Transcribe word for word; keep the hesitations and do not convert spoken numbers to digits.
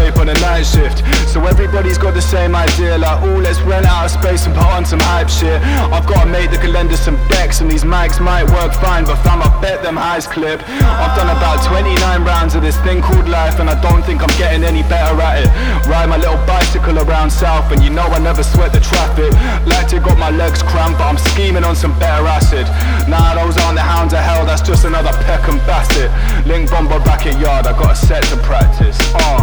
tape on a night shift. So everybody's got the same idea, like, oh, let's rent out of space and put on some hype shit. I've gotta make the calendar some decks, and these mics might work fine, but fam, I bet them highs clip. I've done about twenty-nine rounds of this thing called life, and I don't think I'm getting any better at it. Ride my little bicycle around south, and you know I never sweat the traffic. Lactic got my legs cramped, but I'm scheming on some better acid. Nah, those aren't the hounds of hell, that's just another Peckham Bassett. Link Bomber back at yard, I got a set to practice. Oh.